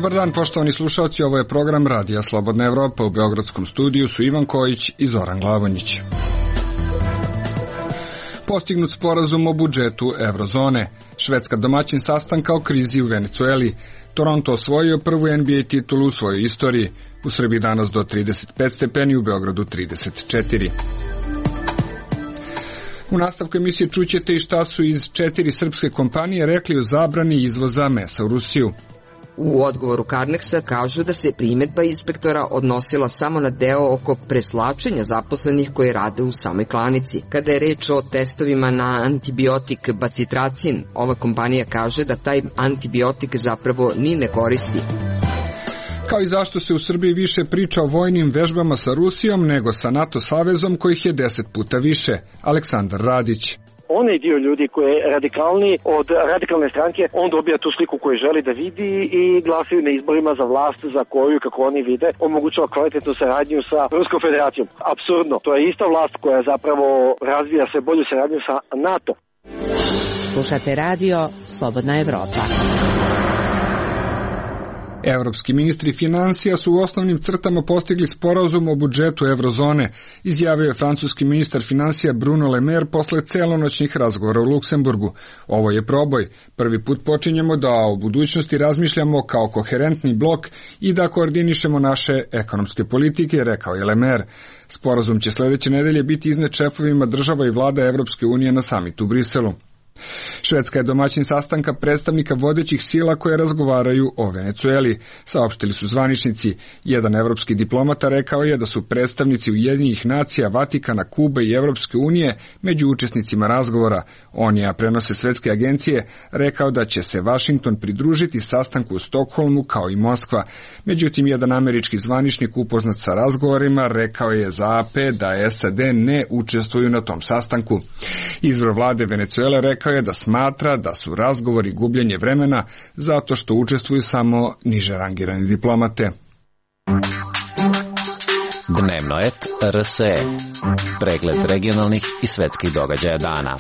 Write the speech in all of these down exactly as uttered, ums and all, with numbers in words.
Dobar dan, poštovani slušalci, ovo je program Radija Slobodna Evropa. U beogradskom studiju su Ivan Kojić i Zoran Glavonjić. Postignut sporazum o budžetu Evrozone. Švedska domaćin sastanka o krizi u Venecueli. Toronto osvojio prvu N B A titulu u svojoj istoriji. U Srbiji danas do trideset pet stepeni, u Beogradu trideset četiri. U nastavku emisije čućete i šta su iz četiri srpske kompanije rekli o zabrani izvoza mesa u Rusiju. U odgovoru Carnexa kažu da se primedba inspektora odnosila samo na deo oko preslačenja zaposlenih koji rade u samoj klanici. Kada je reč o testovima na antibiotik bacitracin, ova kompanija kaže da taj antibiotik zapravo ni ne koristi. Kao i zašto se u Srbiji više priča o vojnim vežbama sa Rusijom nego sa NATO savezom kojih je deset puta više. Aleksandar Radić. Onaj dio ljudi koji je radikalni od radikalne stranke, on dobija tu sliku koju želi da vidi i glasaju na izborima za vlast za koju, kako oni vide, omogućava kvalitetnu saradnju sa Ruskom federacijom. Apsurdno, to je ista vlast koja zapravo razvija sve bolju saradnju sa NATO. Slušate radio Slobodna Evropa. Evropski ministri finansija su u osnovnim crtama postigli sporazum o budžetu Evrozone, izjavio je francuski ministar finansija Bruno Le Maire posle celonoćnih razgovora u Luksemburgu. Ovo je proboj. Prvi put počinjemo da o budućnosti razmišljamo kao koherentni blok i da koordinišemo naše ekonomske politike, rekao je Le Maire. Sporazum će sledeće nedelje biti iznet šefovima država i vlada Evropske unije na samitu u Briselu. Švedska je domaćin sastanka predstavnika vodećih sila koje razgovaraju o Venecueli, saopštili su zvaničnici. Jedan evropski diplomata rekao je da su predstavnici Ujedinjenih nacija, Vatikana, Kube i Evropske unije među učesnicima razgovora. On je, a prenose svetske agencije, rekao da će se Vašington pridružiti sastanku u Stokholmu kao i Moskva. Međutim, jedan američki zvaničnik upoznat sa razgovorima rekao je za A P da S A D ne učestvuju na tom sastanku. Izvor vlade Venecuele rekao je da smatra da su razgovori gubljenje vremena zato što učestvuju samo niže rangirani diplomate. Dnevno et R S E. Pregled regionalnih i svetskih događaja dana.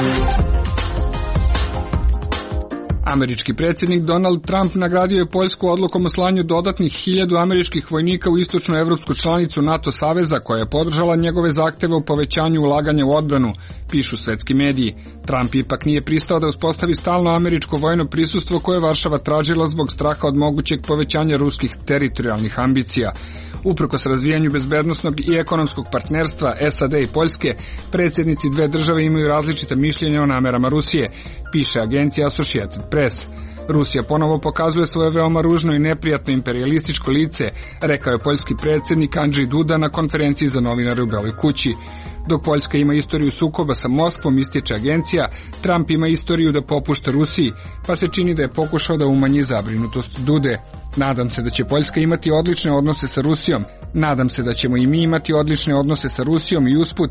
Američki predsjednik Donald Trump nagradio je Poljsku odlukom o slanju dodatnih hiljadu američkih vojnika u istočnu evropsku članicu NATO saveza koja je podržala njegove zahteve o povećanju ulaganja u odbranu, pišu svetski mediji. Trump ipak nije pristao da uspostavi stalno američko vojno prisustvo koje Varšava tražila zbog straha od mogućeg povećanja ruskih teritorijalnih ambicija. Uprkos razvijanju bezbednosnog i ekonomskog partnerstva S A D i Poljske, predsjednici dve države imaju različita mišljenja o namerama Rusije, piše agencija Associated Press. Rusija ponovo pokazuje svoje veoma ružno i neprijatno imperijalističko lice, rekao je poljski predsjednik Andrzej Duda na konferenciji za novinare u Beloj kući. Dok Poljska ima istoriju sukoba sa Moskvom, ističe agencija, Trump ima istoriju da popušta Rusiji, pa se čini da je pokušao da umanji zabrinutost Dude. Nadam se da će Poljska imati odlične odnose sa Rusijom, nadam se da ćemo i mi imati odlične odnose sa Rusijom i usput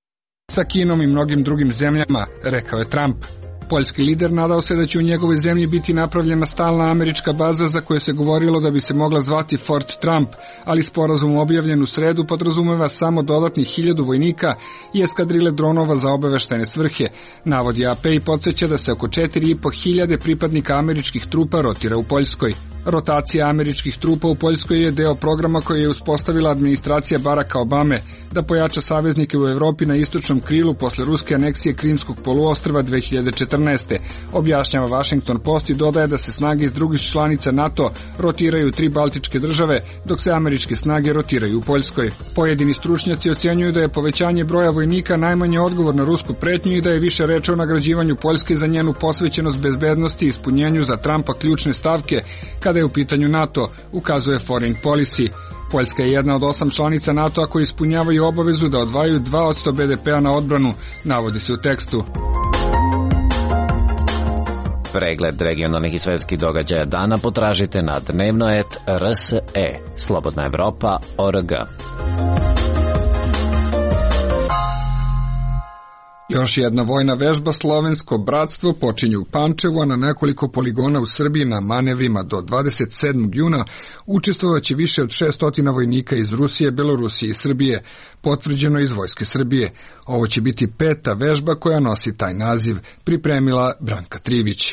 sa Kinom i mnogim drugim zemljama, rekao je Trump. Poljski lider nadao se da će u njegovoj zemlji biti napravljena stalna američka baza za koju se govorilo da bi se mogla zvati Fort Trump, ali sporazum objavljen u sredu podrazumeva samo dodatnih hiljadu vojnika i eskadrile dronova za obaveštajne svrhe, navodi A P i podsjeća da se oko četiri i po hiljade pripadnika američkih trupa rotira u Poljskoj. Rotacija američkih trupa u Poljskoj je deo programa koji je uspostavila administracija Baracka Obame da pojača saveznike u Evropi na istočnom krilu posle ruske aneksije Krimskog poluostrva dve hiljade četrnaeste. Objašnjava Washington Post i dodaje da se snage iz drugih članica NATO rotiraju u tri baltičke države, dok se američke snage rotiraju u Poljskoj. Pojedini stručnjaci ocjenjuju da je povećanje broja vojnika najmanje odgovor na rusku pretnju i da je više reči o nagrađivanju Poljske za njenu posvećenost bezbednosti i ispunjenju za Trumpa ključne stavke kada je u pitanju NATO, ukazuje Foreign Policy. Poljska je jedna od osam članica NATO-a koji ispunjavaju obavezu da odvajaju dva posto B D P-a na odbranu, navodi se u tekstu. Pregled regionalnih i svetskih događaja dana potražite na dnevno et R S E, Slobodna Evropa, O R G. Još jedna vojna vežba Slovensko bratstvo počinje u Pančevu, a na nekoliko poligona u Srbiji na manevrima do dvadeset sedmog juna učestvovaće više od šessto vojnika iz Rusije, Belorusije i Srbije, potvrđeno iz Vojske Srbije. Ovo će biti peta vežba koja nosi taj naziv, pripremila Branka Trivić.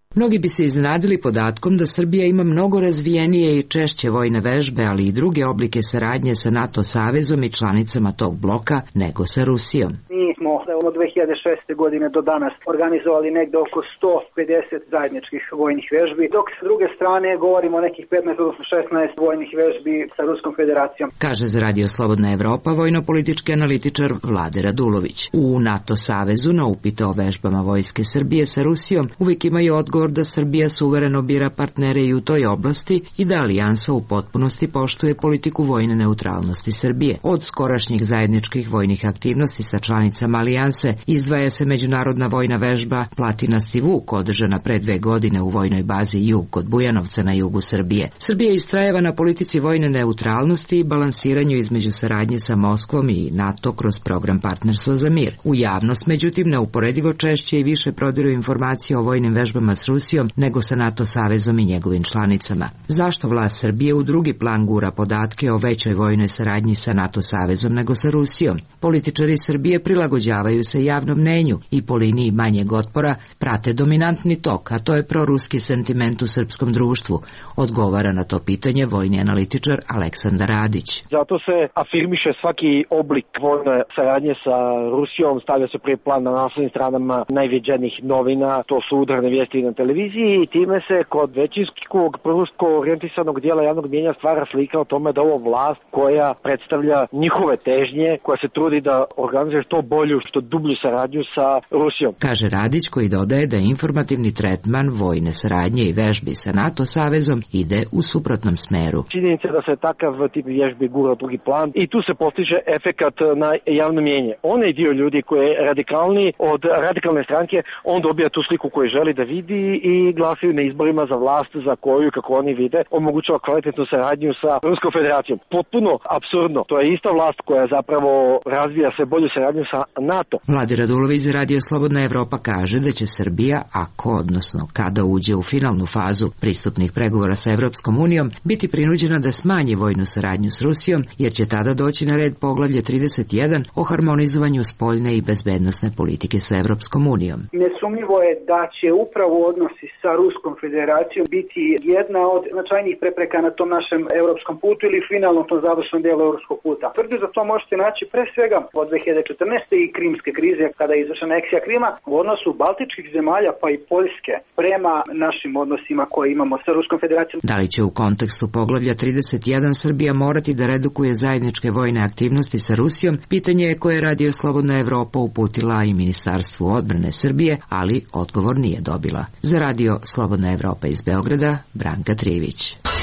Mnogi bi se iznenadili podatkom da Srbija ima mnogo razvijenije i češće vojne vežbe, ali i druge oblike saradnje sa NATO savezom i članicama tog bloka nego sa Rusijom. Mi smo od dve hiljade šeste. godine do danas organizovali negde oko sto pedeset zajedničkih vojnih vežbi, dok s druge strane govorimo o nekih petnaest odnosno šesnaest vojnih vežbi sa Ruskom federacijom. Kaže za Radio Slobodna Evropa vojno-politički analitičar Vlade Radulović. U NATO savezu na upite o vežbama vojske Srbije sa Rusijom uvijek imaju odgovor da Srbija suvereno bira partnere i u toj oblasti i da alijansa u potpunosti poštuje politiku vojne neutralnosti Srbije. Od skorašnjih zajedničkih vojnih aktivnosti sa članicama alijanse izdvaja se međunarodna vojna vežba Platinasti Vuk, održana pre dve godine u vojnoj bazi Jug kod Bujanovca na jugu Srbije. Srbija istrajeva na politici vojne neutralnosti i balansiranju između saradnje sa Moskvom i NATO kroz program Partnerstvo za mir. U javnost, međutim, neuporedivo češće i više prodiru informacije o vojnim vežbama s Rusijom nego sa NATO savezom i njegovim članicama. Zašto vlast Srbije u drugi plan gura podatke o većoj vojnoj saradnji sa NATO savezom nego sa Rusijom? Političari Srbije prilagođavaju se javnom mnenju i po liniji manjeg otpora prate dominantni tok, a to je proruski sentiment u srpskom društvu, odgovara na to pitanje vojni analitičar Aleksandar Radić. Zato se afirmiše svaki oblik vojne saradnje sa Rusijom, stavlja se prije plan na naslovnim stranama najviđenijih novina, to su udarne vijesti na televiziji i time se kod većinskog prorusko orijentisanog dijela javnog mnijenja stvara slika o tome da ovo vlast koja predstavlja njihove težnje, koja se trudi da organizuje što bolju, što dublju saradnju sa Rusijom. Kaže Radić, koji dodaje da informativni tretman vojne saradnje i vežbi sa NATO savezom ide u suprotnom smeru. Činjenica da se takav tip vježbi gura u drugi plan i tu se postiže efekat na javno mnijenje. Onaj dio ljudi koji je radikalni od radikalne stranke, on dobija tu sliku koju želi da vidi i glasaju na izborima za vlast za koju, kako oni vide, omogućava kvalitetnu saradnju sa Ruskom federacijom. Potpuno apsurdno. To je ista vlast koja zapravo razvija sve bolju saradnju sa NATO. Vladi Radulović za Radio Slobodna Evropa kaže da će Srbija, ako odnosno kada uđe u finalnu fazu pristupnih pregovora sa Evropskom unijom, biti prinuđena da smanji vojnu saradnju s Rusijom, jer će tada doći na red poglavlje trideset jedan o harmonizovanju spoljne i bezbednosne politike sa Evropskom unijom. Nesumnjivo je da će upravo odnosi sa Ruskom federacijom biti jedna od značajnijih prepreka na tom našem evropskom putu ili finalnom tom završnom delu evropskog puta. Tvrdi za to možete naći pre svega od dve hiljade četrnaeste. i krimske krize, kada je izvršena aneksija Krima, u odnosu baltičkih zemalja pa i Poljske prema našim odnosima koje imamo sa Ruskom federacijom. Da li će u kontekstu poglavlja trideset jedan Srbija morati da redukuje zajedničke vojne aktivnosti sa Rusijom, pitanje je koje je Radio Slobodna Evropa uputila i Ministarstvu odbrane Srbije, ali odgovor nije dobila. Za Radio Slobodna Evropa iz Beograda, Branka Trivić.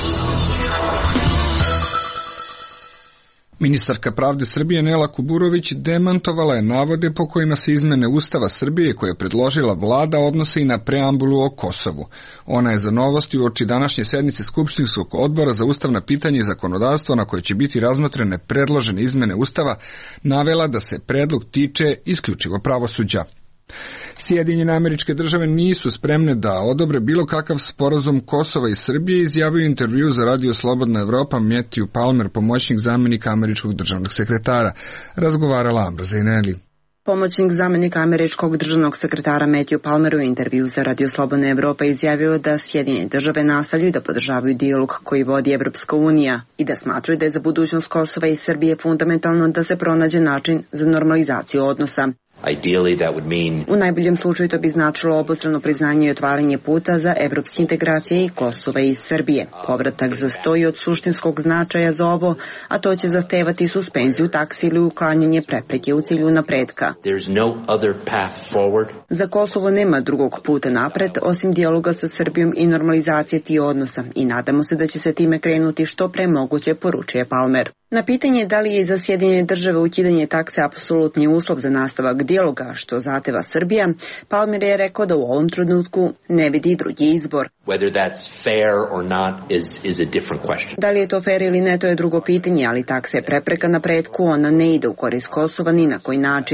Ministarka pravde Srbije Nela Kuburović demantovala je navode po kojima se izmene Ustava Srbije koje je predložila vlada odnose i na preambulu o Kosovu. Ona je za novosti uoči današnje sednice Skupštinskog odbora za ustavna pitanja i zakonodavstvo na koje će biti razmotrene predložene izmene Ustava navela da se predlog tiče isključivo pravosuđa. Sjedinjene Američke Države nisu spremne da odobre bilo kakav sporazum Kosova i Srbije, izjavio intervju za Radio Slobodna Evropa Matthew Palmer, pomoćnik zamjenika američkog državnog sekretara. Razgovarala Ambra Zaineli. Pomoćnik zamjenika američkog državnog sekretara Matthew Palmer u intervju za Radio Slobodna Evropa izjavio da Sjedinjene Države nastavljaju da podržavaju dijalog koji vodi Evropska unija i da smatraju da je za budućnost Kosova i Srbije fundamentalno da se pronađe način za normalizaciju odnosa. U najboljem slučaju to bi značilo obostrano priznanje i otvaranje puta za evropske integracije i Kosova i Srbije. Povratak za sto je od suštinskog značaja za ovo, a to će zahtevati suspenziju taksi ili uklanjanje prepreke u cilju napretka. Za Kosovo nema drugog puta napred osim dijaloga sa Srbijom i normalizacije tih odnosa i nadamo se da će se time krenuti što pre moguće, poručuje Palmer. Na pitanje da li je za Sjedinjene Države ukidanje takse apsolutni uslov za nastavak dijaloga što zahteva Srbija, Palmer je rekao da u ovom trenutku ne vidi drugi izbor. Da li je to fair ili ne, to je drugo pitanje, ali taksa je prepreka napretku, ona ne ide u korist Kosova ni na koji način.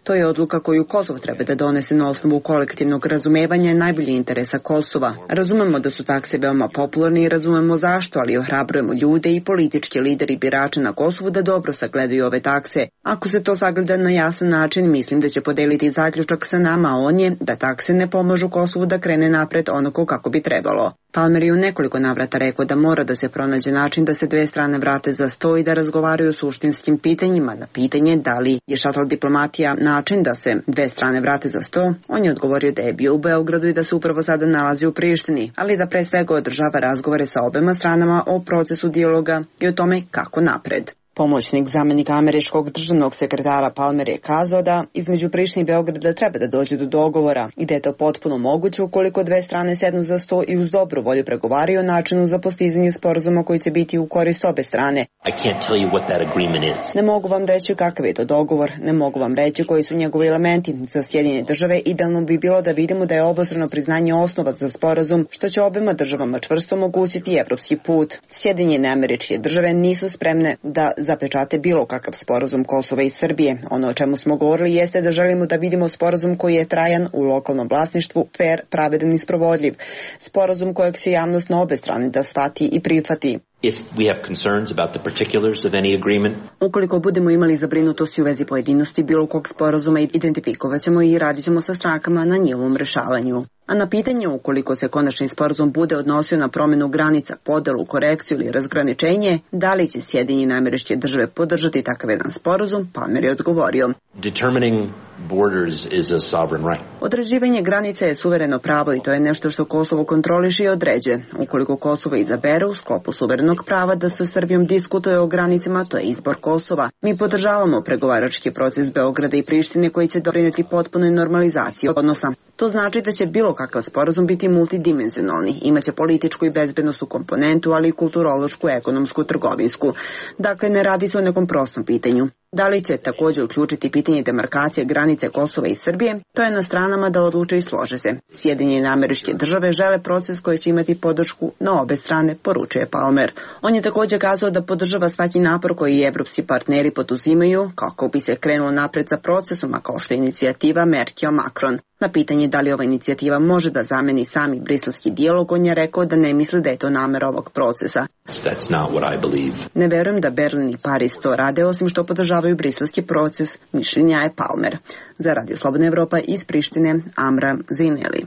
To je odluka koju Kosovo treba da donese na osnovu kolektivnog razumevanja najboljih interesa Kosova. Razumemo da su takse veoma popularne i razumemo zašto, ali ohrabrujemo ljude i politički lideri birača na Kosovu da dobro sagledaju ove takse. Ako se to sagleda na jasan način, mislim da će podeliti zaključak sa nama, a on je da takse ne pomažu Kosovu da krene napred onako kako bi trebalo. Palmer je u nekoliko navrata rekao da mora da se pronađe način da se dve strane vrate za sto i da razgovaraju o suštinskim pitanjima. Na pitanje da li je šatl diplomatija način da se dve strane vrate za sto, on je odgovorio da je bio u Beogradu i da se upravo sada nalazi u Prištini, ali da pre svega održava razgovore sa obema stranama o procesu dijaloga i o tome kako napred. Pomoćnik zamenika američkog državnog sekretara Palmer je kazao da između Prištine i Beograda treba da dođe do dogovora i da je to potpuno moguće ukoliko dve strane sednu za sto i uz dobru volju pregovaraju o načinu za postizanje sporazuma koji će biti u korist obe strane. I can't tell you what that agreement is. Ne mogu vam reći kakav je to dogovor, ne mogu vam reći koji su njegovi elementi. Za Sjedinjene države idealno bi bilo da vidimo da je obostrano priznanje osnova za sporazum, što će obema državama čvrsto omogućiti evropski put. Sjedinjene Američke Države nisu spremne da zapečate bilo kakav sporazum Kosova i Srbije. Ono o čemu smo govorili jeste da želimo da vidimo sporazum koji je trajan u lokalnom vlasništvu, fair, pravedan i sprovodljiv. Sporazum kojeg će javnost na obe strane da shvati i prihvati. If we have concerns about the particulars of any agreement, ukoliko budemo imali zabrinutosti u vezi pojedinosti bilo kog sporazuma, identifikovat ćemo i radit ćemo sa strankama na njihovom rešavanju. A na pitanje ukoliko se konačni sporazum bude odnosio na promenu granica, podelu, korekciju ili razgraničenje, da li će Sjedinjene Američke Države podržati takav jedan sporazum, Palmer je odgovorio. Determining borders is a sovereign right. Određivanje granica je suvereno pravo i to je nešto što Kosovo kontroliše i određuje. Ukoliko Kosovo izabere u sklopu suverenog prava da sa Srbijom diskutuje o granicama, to je izbor Kosova. Mi podržavamo pregovarački proces Beograda i Prištine koji će doprineti potpunoj normalizaciji odnosa. To znači da će bilo kakav sporazum biti multidimenzionalni, imaće političku i bezbednosnu komponentu, ali i kulturološku, ekonomsku, trgovinsku. Dakle, ne radi se o nekom prostom pitanju. Da li će također uključiti pitanje demarkacije granice Kosova i Srbije, to je na stranama da odluče i slože se. Sjedinjene Američke Države žele proces koji će imati podršku na obe strane, poručuje Palmer. On je također kazao da podržava svaki napor koji evropski partneri poduzimaju kako bi se krenulo napred sa procesom, a kao što je inicijativa Merkel-Macron. Na pitanje da li ova inicijativa može da zameni sami briselski dijalog, on je rekao da ne misli da je to namera ovog procesa. That's not what I believe. Ne verujem da Berlin i Pariz to rade, osim što podržavaju briselski proces, mišljenja je Palmer. Za Radio Slobodna Evropa iz Prištine, Amra Zineli.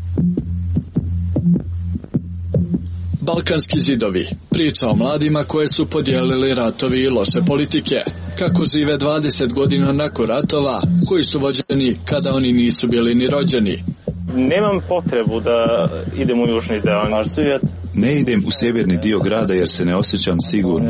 Balkanski zidovi. Priča o mladima koje su podijelili ratovi i loše politike. Kako žive dvadeset godina nakon ratova, koji su vođeni kada oni nisu bili ni rođeni. Nemam potrebu da idem u južni deo naš svijet. Ne idem u sjeverni dio grada jer se ne osjećam sigurno.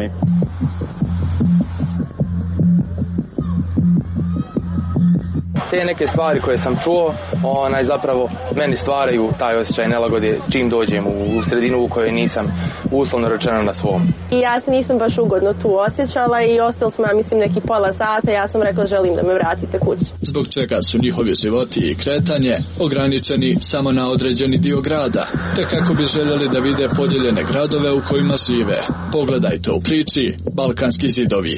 Te neke stvari koje sam čuo, onaj zapravo meni stvaraju taj osjećaj nelagode čim dođem u sredinu u kojoj nisam uslovno rečeno na svom. I ja se nisam baš ugodno tu osjećala i ostali smo, ja mislim, neki pola sata, ja sam rekla želim da me vratite kući. Zbog čega su njihovi životi i kretanje ograničeni samo na određeni dio grada, te kako bi željeli da vide podijeljene gradove u kojima žive. Pogledajte u priči Balkanski zidovi.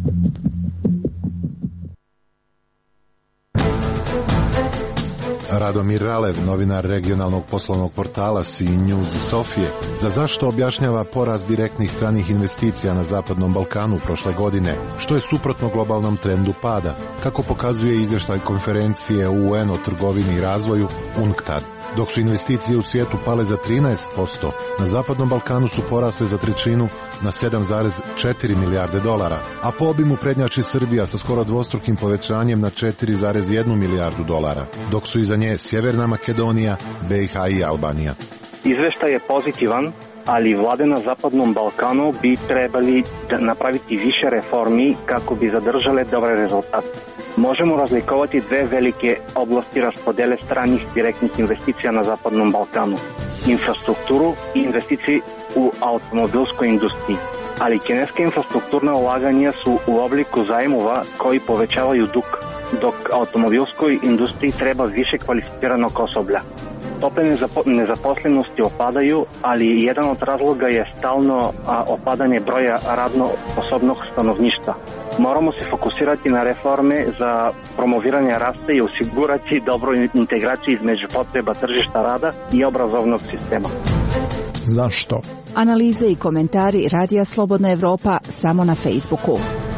Radomir Ralev, novinar regionalnog poslovnog portala C News iz Sofije, za zašto objašnjava porast direktnih stranih investicija na Zapadnom Balkanu prošle godine, što je suprotno globalnom trendu pada, kako pokazuje izvještaj konferencije U N o trgovini i razvoju UNCTAD. Dok su investicije u svijetu pale za trinaest posto, na Zapadnom Balkanu su porasle za trećinu na sedam zarez četiri milijarde dolara, a po obimu prednjači Srbija sa skoro dvostrukim povećanjem na četiri zarez jedna milijardu dolara, dok su iza nje Sjeverna Makedonija, B i H i Albanija. Izveštaj je pozitivan, ali vlade na Zapadnom Balkanu bi trebali napraviti više reformi kako bi zadržale dobre rezultate. Možemo razlikovati dve velike oblasti raspodele stranih direktnih investicija na Zapadnom Balkanu. Infrastrukturu i investicije u automobilskoj industriji. Ali kineske infrastrukturne ulaganja su u obliku zajmova koji povećavaju dug, dok automobilskoj industriji treba više kvalificiranog osoblja. Stope nezaposlenosti opadaju, ali jedan od razloga je stalno opadanje broja radno sposobnog stanovništva. Moramo se fokusirati na reforme za promoviranje rasta i osigurati dobru integraciju između potreba tržišta rada i obrazovnog sistema. Zašto? Analize i komentari Radija Slobodna Evropa samo na Facebooku.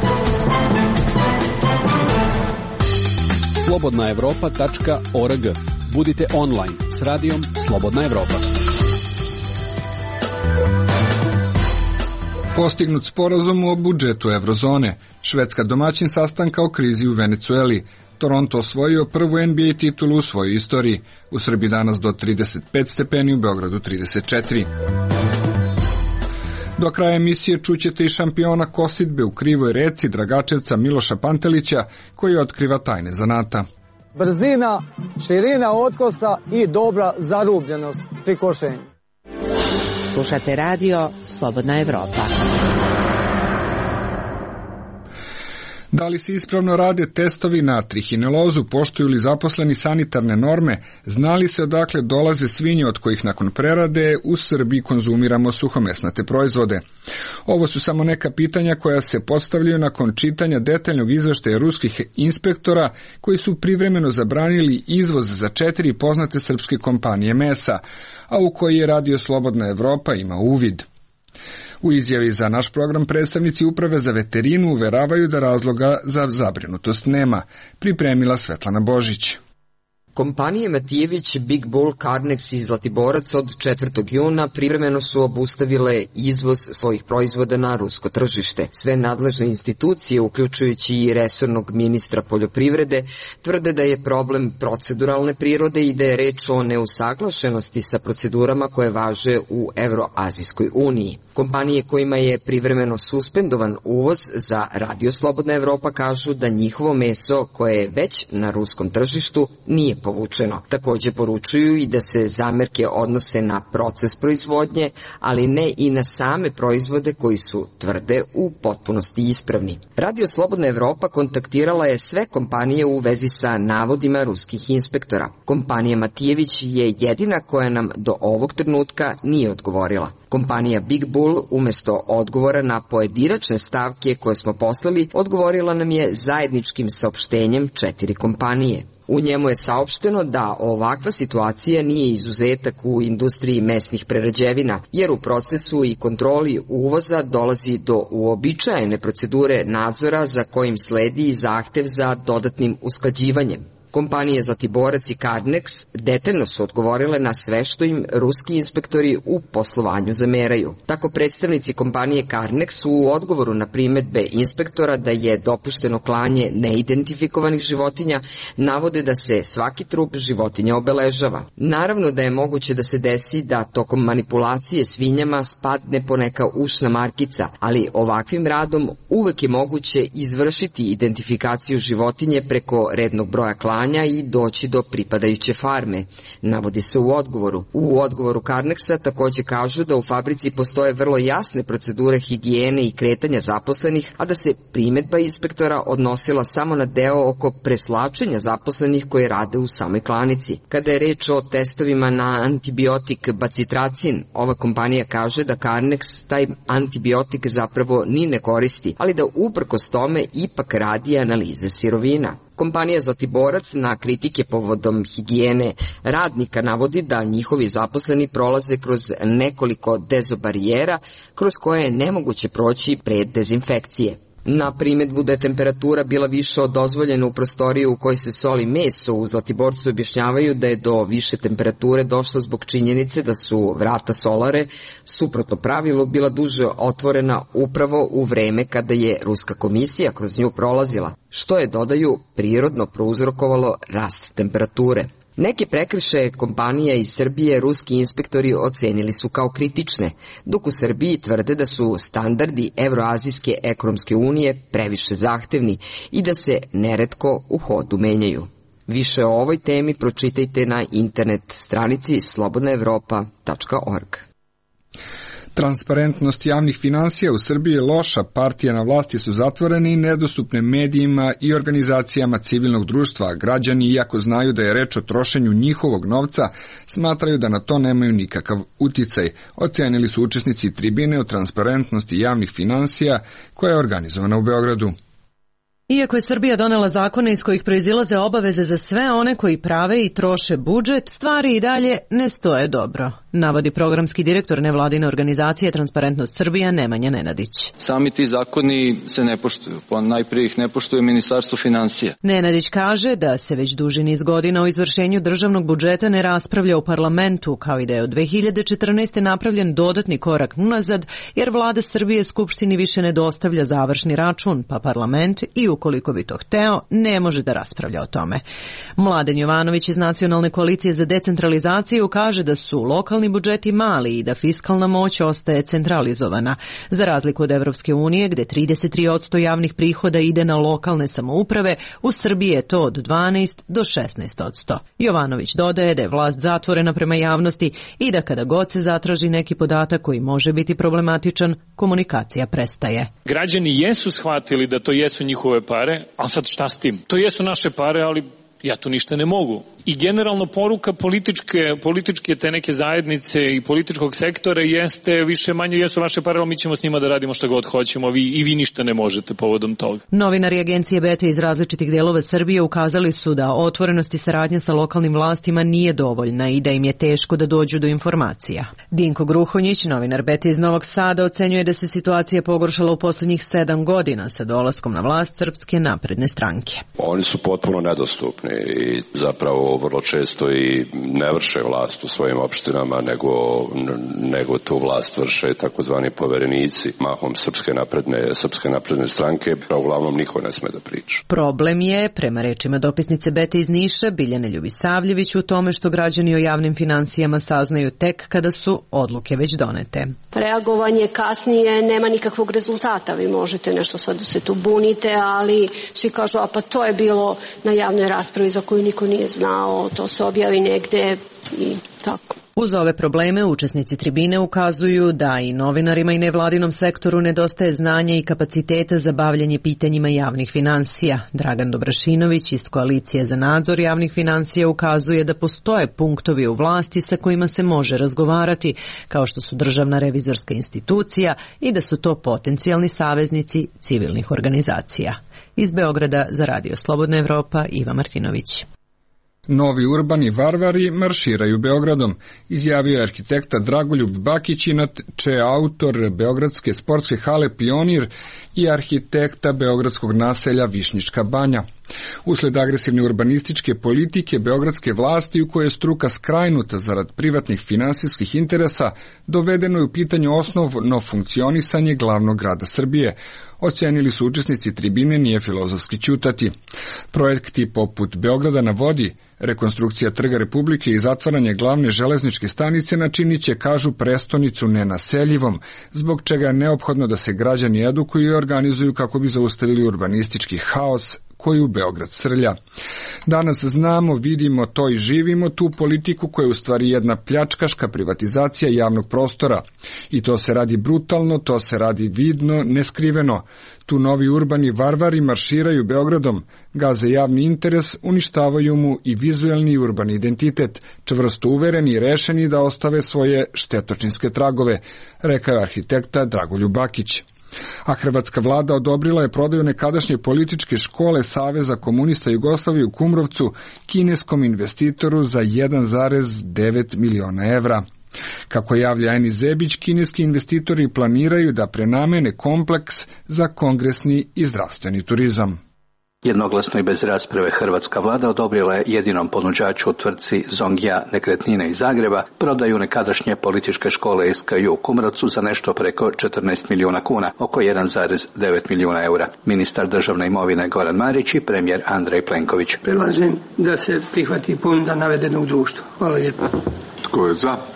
slobodna evropa tačka org. Budite online s radijom Slobodna Evropa. Postignut sporazum o budžetu Evrozone. Švedska domaćin sastanka o krizi u Venecueli. Toronto osvojio prvu N B A titulu u svojoj istoriji. U Srbiji danas do trideset pet stepeni, u Beogradu trideset četiri. Do kraja emisije čućete i šampiona kosidbe u Krivoj Reci Dragačevca Miloša Pantelića, koji otkriva tajne zanata. Brzina, širina otkosa i dobra zarubljenost pri košenju. Slušate radio Slobodna Evropa. Da li se ispravno rade testovi na trihinelozu, poštuju li zaposleni sanitarne norme, zna li se odakle dolaze svinje od kojih nakon prerade u Srbiji konzumiramo suhomesnate proizvode? Ovo su samo neka pitanja koja se postavljaju nakon čitanja detaljnog izveštaja ruskih inspektora koji su privremeno zabranili izvoz za četiri poznate srpske kompanije mesa, a u koji je Radio Slobodna Evropa ima uvid. U izjavi za naš program predstavnici Uprave za veterinu uveravaju da razloga za zabrinutost nema. Pripremila Svetlana Božić. Kompanije Matijević, Big Bull, Carnex i Zlatiborac od četvrtog juna privremeno su obustavile izvoz svojih proizvoda na rusko tržište. Sve nadležne institucije, uključujući i resornog ministra poljoprivrede, tvrde da je problem proceduralne prirode i da je reč o neusaglašenosti sa procedurama koje važe u Evroazijskoj uniji. Kompanije kojima je privremeno suspendovan uvoz za Radio Slobodna Evropa kažu da njihovo meso, koje je već na ruskom tržištu, nije povučeno. Takođe poručuju i da se zamerke odnose na proces proizvodnje, ali ne i na same proizvode koji su, tvrde, u potpunosti ispravni. Radio Slobodna Evropa kontaktirala je sve kompanije u vezi sa navodima ruskih inspektora. Kompanija Matijević je jedina koja nam do ovog trenutka nije odgovorila. Kompanija Big Bull umesto odgovora na pojedinačne stavke koje smo poslali, odgovorila nam je zajedničkim saopštenjem četiri kompanije. U njemu je saopšteno da ovakva situacija nije izuzetak u industriji mesnih prerađevina, jer u procesu i kontroli uvoza dolazi do uobičajene procedure nadzora za kojim sledi i zahtev za dodatnim usklađivanjem. Kompanije Zlatiborac i Carnex detaljno su odgovorile na sve što im ruski inspektori u poslovanju zameraju. Tako predstavnici kompanije Carnex u odgovoru na primedbe inspektora da je dopušteno klanje neidentifikovanih životinja navode da se svaki trup životinja obeležava. Naravno da je moguće da se desi da tokom manipulacije svinjama spadne poneka ušna markica, ali ovakvim radom uvek je moguće izvršiti identifikaciju životinje preko rednog broja klanja i doći do pripadajuće farme, navodi se u odgovoru. U odgovoru Carnexa takođe kažu da u fabrici postoje vrlo jasne procedure higijene i kretanja zaposlenih, a da se primedba inspektora odnosila samo na deo oko preslačenja zaposlenih koji rade u samoj klanici. Kada je reč o testovima na antibiotik bacitracin, ova kompanija kaže da Carnex taj antibiotik zapravo ni ne koristi, ali da uprkos tome ipak radi analize sirovina. Kompanija Zlatiborac na kritike povodom higijene radnika navodi da njihovi zaposleni prolaze kroz nekoliko dezobarijera kroz koje je nemoguće proći pre dezinfekcije. Na primedbu da je temperatura bila više od dozvoljene u prostoriju u kojoj se soli meso, u Zlatiborcu objašnjavaju da je do više temperature došlo zbog činjenice da su vrata solare, suprotno pravilu, bila duže otvorena upravo u vreme kada je Ruska komisija kroz nju prolazila, što je, dodaju, prirodno prouzrokovalo rast temperature. Neke prekršaje kompanija iz Srbije ruski inspektori ocenili su kao kritične, dok u Srbiji tvrde da su standardi Evroazijske ekonomske unije previše zahtevni i da se neretko u hodu menjaju. Više o ovoj temi pročitajte na internet stranici slobodna evropa tačka org. Transparentnost javnih finansija u Srbiji je loša, partije na vlasti su zatvorene i nedostupne medijima i organizacijama civilnog društva. Građani, iako znaju da je reč o trošenju njihovog novca, smatraju da na to nemaju nikakav uticaj. Ocenili su učesnici tribine o transparentnosti javnih finansija koja je organizovana u Beogradu. Iako je Srbija donela zakone iz kojih proizilaze obaveze za sve one koji prave i troše budžet, stvari i dalje ne stoje dobro, navodi programski direktor nevladine organizacije Transparentnost Srbija Nemanja Nenadić. Sami ti zakoni se ne poštuju, pa najprije ih ne poštuje Ministarstvo finansija. Nenadić kaže da se već duži niz godina o izvršenju državnog budžeta ne raspravlja u parlamentu, kao i da je od dve hiljade četrnaeste. napravljen dodatni korak unazad, jer vlada Srbije Skupštini više ne dostavlja završni račun, pa parlament i ukoliko bi to hteo, ne može da raspravlja o tome. Mladen Jovanović iz Nacionalne koalicije za decentralizaciju kaže da su lokalni budžeti mali i da fiskalna moć ostaje centralizovana. Za razliku od Evropske unije, gde trideset tri posto javnih prihoda ide na lokalne samouprave, u Srbiji je to od dvanaest do šesnaest posto. Jovanović dodaje da je vlast zatvorena prema javnosti i da kada god se zatraži neki podatak koji može biti problematičan, komunikacija prestaje. Građani jesu shvatili da to jesu njihove pare, ali sad šta s tim? To jesu naše pare, ali ja tu ništa ne mogu. I generalno poruka političke, političke te neke zajednice i političkog sektora jeste više manje jesu vaše pare, ali mi ćemo s njima da radimo šta god hoćemo, vi, i vi ništa ne možete povodom toga. Novinari agencije Beta iz različitih delova Srbije ukazali su da otvorenost i saradnja sa lokalnim vlastima nije dovoljna i da im je teško da dođu do informacija. Dinko Gruhonjić, novinar Beta iz Novog Sada, ocenjuje da se situacija pogoršala u poslednjih sedam godina sa dolaskom na vlast Srpske napredne stranke. Oni su potpuno nedostupni i zapravo vrlo često i ne vrše vlast u svojim opštinama, nego, nego tu vlast vrše takozvani poverenici, mahom Srpske napredne, Srpske napredne stranke, a uglavnom niko ne sme da priča. Problem je, prema rečima dopisnice Bete iz Niša, Biljane Ljubisavljević, u tome što građani o javnim finansijama saznaju tek kada su odluke već donete. Reagovanje kasnije nema nikakvog rezultata. Vi možete nešto sad da se tu bunite, ali svi kažu, a pa to je bilo na javnoj raspravi za koju niko nije znao, to se objavi negde i tako. Uz ove probleme učesnici tribine ukazuju da i novinarima i nevladinom sektoru nedostaje znanja i kapaciteta za bavljanje pitanjima javnih finansija. Dragan Dobrašinović iz Koalicije za nadzor javnih finansija ukazuje da postoje punktovi u vlasti sa kojima se može razgovarati, kao što su Državna revizorska institucija i da su to potencijalni saveznici civilnih organizacija. Iz Beograda za Radio Slobodna Evropa, Iva Martinović. Novi urbani varvari marširaju Beogradom, izjavio je arhitekta Dragoljub Bakić, inače autor beogradske sportske hale Pionir i arhitekta beogradskog naselja Višnjička banja. Usled agresivne urbanističke politike beogradske vlasti u kojoj je struka skrajnuta zarad privatnih finansijskih interesa, dovedeno je u pitanju osnovno funkcionisanje glavnog grada Srbije. Ocenili su učesnici tribine, nije filozofski ćutati. Projekti poput Beograda na vodi, rekonstrukcija Trga Republike i zatvaranje glavne železničke stanice načinit će, kažu, prestonicu nenaseljivom, zbog čega je neophodno da se građani edukuju i organizuju kako bi zaustavili urbanistički haos koji u Beograd srlja. Danas znamo, vidimo to i živimo tu politiku koja je u stvari jedna pljačkaška privatizacija javnog prostora. I to se radi brutalno, to se radi vidno, neskriveno. Tu novi urbani varvari marširaju Beogradom, gaze javni interes, uništavaju mu i vizuelni i urbani identitet, čvrsto uvereni i rešeni da ostave svoje štetočinske tragove, rekao je arhitekta Dragoljub Bakić. A hrvatska vlada odobrila je prodaju nekadašnje političke škole Saveza komunista Jugoslavije u Kumrovcu kineskom investitoru za jedan zarez devet miliona evra. Kako javlja Eni Zebić, kineski investitori planiraju da prenamene kompleks za kongresni i zdravstveni turizam. Jednoglasno i bez rasprave hrvatska vlada odobrila je jedinom ponuđaču u tvrtci Zongja nekretnine iz Zagreba prodaju nekadašnje političke škole S K U u Kumrovcu za nešto preko četrnaest milijuna kuna, oko jedan zarez devet milijuna eura. Ministar državne imovine Goran Marić i premijer Andrej Plenković. Predlažem da se prihvati ponuda navedenog društva. Hvala lijepa. Tko je za?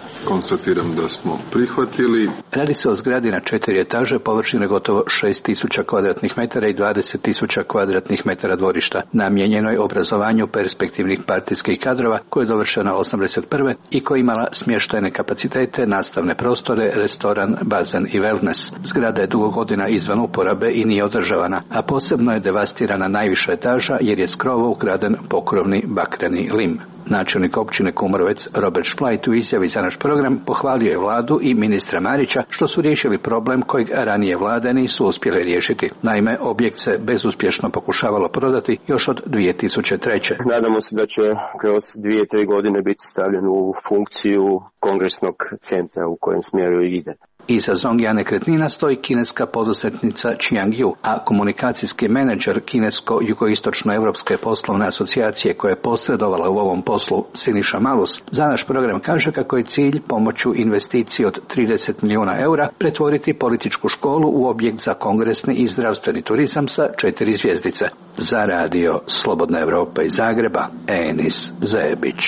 Konstatiram da smo prihvatili. Radi se o zgradi na četiri etaže, površine gotovo šest tisuća kvadratnih metara i dvadeset tisuća kvadratnih metara dvorišta, namijenjenoj obrazovanju perspektivnih partijskih kadrova, koja je dovršena osamdeset prve i koja je imala smještajne kapacitete, nastavne prostore, restoran, bazen i wellness. Zgrada je dugo godina izvan uporabe i nije održavana, a posebno je devastirana najviša etaža jer je s krova ukraden pokrovni bakreni lim. Načelnik općine Kumrovec Robert Šplajt u izjavi za naš program pohvalio je vladu i ministra Marića što su riješili problem kojeg ranije vlade nisu uspjele riješiti. Naime, objekt se bezuspješno pokušavalo prodati još od dvije tisuće treće. Nadamo se da će kroz dvije, tri godine biti stavljen u funkciju kongresnog centra u kojem smjeru ide. Iza Zongja nekretnina stoji kineska poduzetnica Qiang Yu, a komunikacijski menadžer Kinesko-jugoistočno-evropske poslovne asocijacije koja je posredovala u ovom poslu Siniša Malus za naš program kaže kako je cilj pomoću investicije od trideset milijuna eura pretvoriti političku školu u objekt za kongresni i zdravstveni turizam sa četiri zvjezdice. Za radio Slobodna Evropa iz Zagreba, Enis Zebić.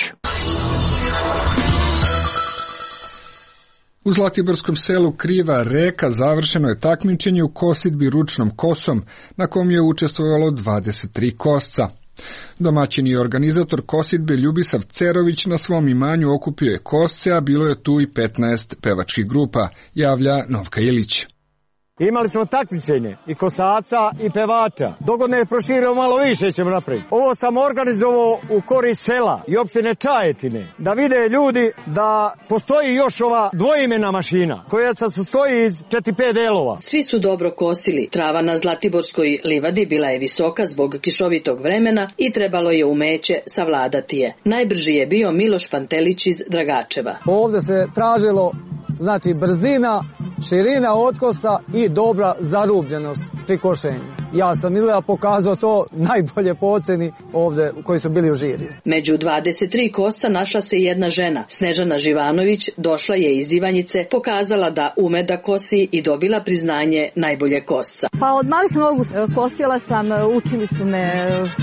U Zlatiborskom selu Kriva Reka završeno je takmičenje u kosidbi ručnom kosom, na kom je učestvovalo dvadeset tri kosca. Domaćin i organizator kosidbe Ljubisav Cerović na svom imanju okupio je kosce, a bilo je tu i petnaest pevačkih grupa, javlja Novka Ilić. Imali smo takmičenje i kosaca i pevača. Dogodne je proširio malo više ćemo napraviti. Ovo sam organizovao u korist sela i opštine Čajetine. Da vide ljudi da postoji još ova dvoimena mašina koja se sastoji iz četiri pet delova. Svi su dobro kosili. Trava na Zlatiborskoj livadi bila je visoka zbog kišovitog vremena i trebalo je umeće savladati je. Najbrži je bio Miloš Pantelić iz Dragačeva. Ovdje se tražilo znači brzina, širina otkosa i dobra zarubljenost pri košenju. Ja sam Ilija pokazao to najbolje po oceni ovdje koji su bili u žiriju. Među dvadeset tri kosa našla se jedna žena. Snežana Živanović došla je iz Ivanjice, pokazala da ume da kosi i dobila priznanje najbolje kosca. Pa od malih nogu kosila sam, učili su me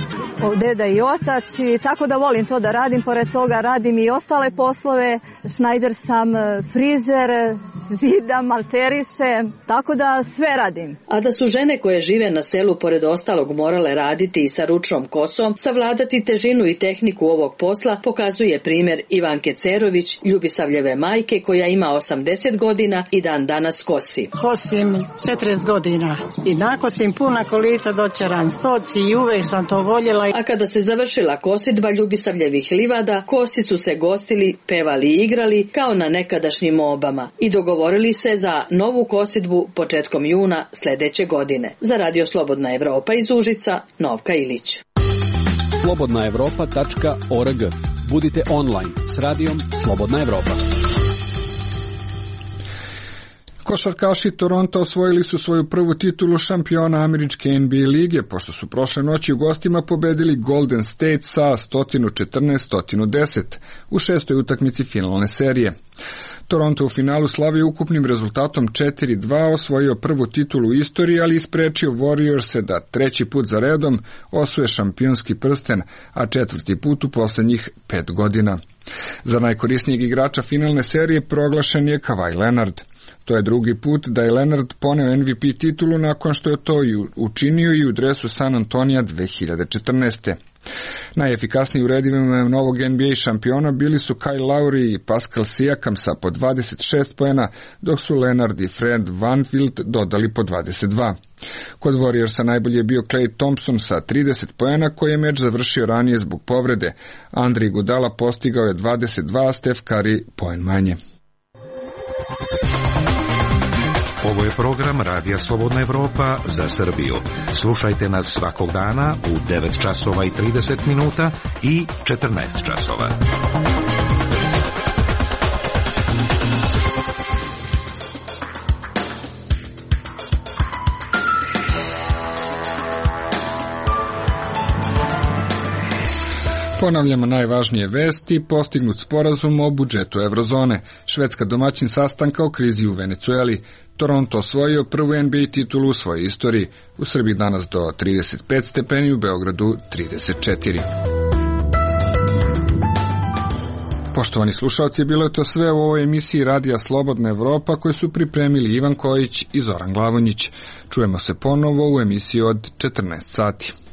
deda i otac i tako da volim to da radim. Pored toga radim i ostale poslove. Šnajder sam, frizer, zidam, malterišem, tako da sve radim. A da su žene koje žive na selu pored ostalog morale raditi i sa ručnom kosom, savladati težinu i tehniku ovog posla, pokazuje primjer Ivanke Cerović, Ljubisavljeve majke koja ima osamdeset godina i dan danas kosi. Kosim četrdeset godina i nakosim puna kolica, dočaram stoci i uvek sam to voljela. A kada se završila kosidba Ljubisavljevih livada, kosi su se gostili, pevali i igrali kao na nekadašnjim obama i dogovorili se za novu kosidbu početkom juna sljedeće godine. Za radio Slobodna Evropa iz Užica, Novka Ilić. slobodna evropa tačka org. Budite online s radijom Slobodna Evropa. Košarkaši Toronto osvojili su svoju prvu titulu šampiona američke N B A lige, pošto su prošle noći u gostima pobedili Golden State sa sto četrnaest sto deset u šestoj utakmici finalne serije. Toronto u finalu slavio ukupnim rezultatom četiri dva, osvojio prvu titulu u istoriji, ali isprečio Warriorse da treći put za redom osvoje šampionski prsten, a četvrti put u posljednjih pet godina. Za najkorisnijeg igrača finalne serije proglašen je Kawhi Leonard. To je drugi put da je Leonard poneo N B A titulu nakon što je to i učinio i u dresu San Antonija dve hiljade četrnaeste. Najefikasniji u redovima novog N B A šampiona bili su Kyle Lowry i Pascal Siakam sa po dvadeset šest poena, dok su Leonard i Fred VanVleet dodali po dvadeset dva. Kod Warriorsa najbolji je bio Klay Thompson sa trideset poena, koji je meč završio ranije zbog povrede. Andre Iguodala postigao je dvadeset dva, a Steph Curry poen manje. Ovo je program Radija Slobodna Evropa za Srbiju. Slušajte nas svakog dana u devet časova i trideset minuta i četrnaest časova. Ponavljamo najvažnije vesti, postignut sporazum o budžetu Eurozone, Švedska domaćin sastanka o krizi u Venecueli, Toronto osvojio prvu N B A titulu u svojoj istoriji, u Srbiji danas do trideset pet stepeni, u Beogradu trideset četiri. Poštovani slušalci, bilo je to sve u ovoj emisiji Radija Slobodna Evropa koju su pripremili Ivan Kojić i Zoran Glavonjić. Čujemo se ponovo u emisiji od četrnaest sati.